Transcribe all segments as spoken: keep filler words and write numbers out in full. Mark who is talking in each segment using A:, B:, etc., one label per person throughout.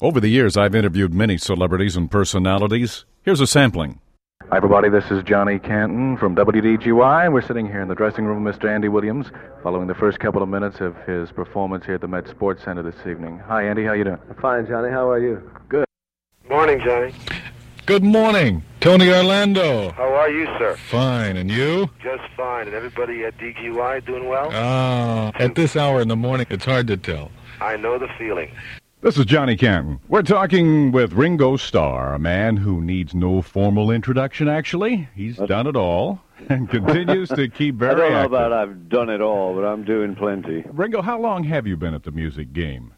A: Over the years, I've interviewed many celebrities and personalities. Here's a sampling. Hi, everybody. This is Johnny Canton from W D G Y. We're sitting here in the dressing room of Mister Andy Williams, following the first couple of minutes of his performance here at the Met Sports Center this evening. Hi, Andy. How you doing?
B: Fine, Johnny. How are you?
A: Good.
C: Morning, Johnny.
D: Good morning. Tony Orlando.
C: How are you, sir?
D: Fine. And you?
C: Just fine. And everybody at D G Y doing well?
D: Ah, at this hour in the morning, it's hard to tell.
C: I know the feeling.
A: This is Johnny Canton. We're talking with Ringo Starr, a man who needs no formal introduction, actually. He's done it all and continues to keep very active.
B: I don't know about I've done it all, but I'm doing plenty.
A: Ringo, how long have you been at the music game?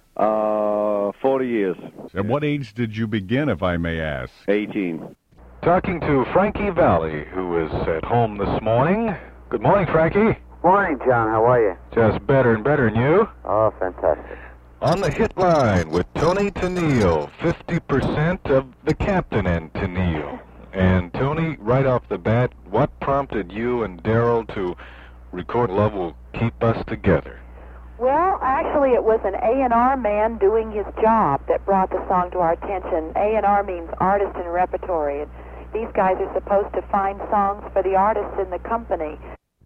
B: Uh, forty years.
A: At what age did you begin, if I may ask?
B: eighteen.
E: Talking to Frankie Valli, who is at home this morning. Good morning, Frankie.
F: Morning, John. How are you?
E: Just better and better, and you?
F: Oh, fantastic.
E: On the hit line with Tony Tennille, fifty percent of the captain and Tennille. And Tony, right off the bat, what prompted you and Daryl to record Love Will Keep Us Together?
G: Well, actually, it was an A and R man doing his job that brought the song to our attention. A and R means artist and repertory. And these guys are supposed to find songs for the artists in the company.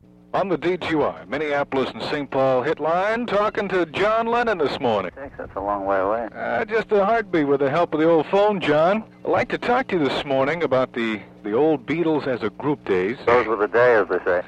E: On the D G Y, Minneapolis and Saint Paul hit line, talking to John Lennon this morning.
F: Thanks, that's a long way away.
E: Uh, just a heartbeat with the help of the old phone, John. I'd like to talk to you this morning about the, the old Beatles as a group days.
F: Those were the days, as they say.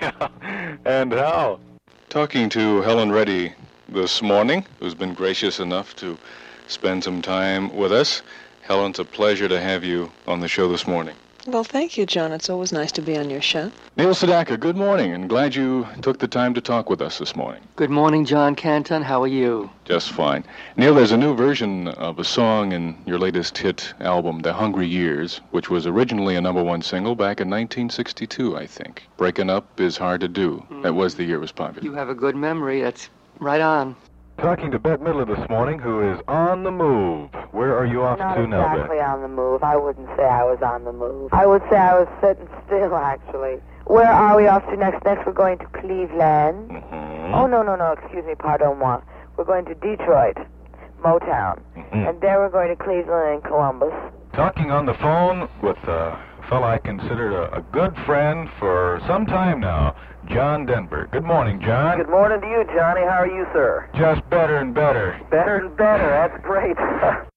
E: Yeah, and how?
D: Talking to Helen Reddy this morning, who's been gracious enough to spend some time with us. Helen, it's a pleasure to have you on the show this morning.
H: Well, thank you, John. It's always nice to be on your show.
D: Neil Sedaka, good morning, and glad you took the time to talk with us this morning.
I: Good morning, John Canton. How are you?
D: Just fine. Neil, there's a new version of a song in your latest hit album, The Hungry Years, which was originally a number one single back in nineteen sixty-two, I think. Breaking Up is Hard to Do. Mm. That was the year it was popular.
I: You have a good memory. That's right on.
E: Talking to Bette Midler this morning, who is on the move. Where are you off
G: Not
E: to now, Bette?
G: exactly on the move. I wouldn't say I was on the move. I would say I was sitting still, actually. Where are we off to next? Next, we're going to Cleveland.
E: Mm-hmm.
G: Oh, no, no, no. Excuse me. Pardon moi. We're going to Detroit, Motown.
E: Mm-hmm.
G: And then we're going to Cleveland and Columbus.
E: Talking on the phone with a fellow I considered a, a good friend for some time now, John Denver. Good morning, John.
F: Good morning to you, Johnny. How are you, sir?
E: Just better and better.
F: Better and better. That's great.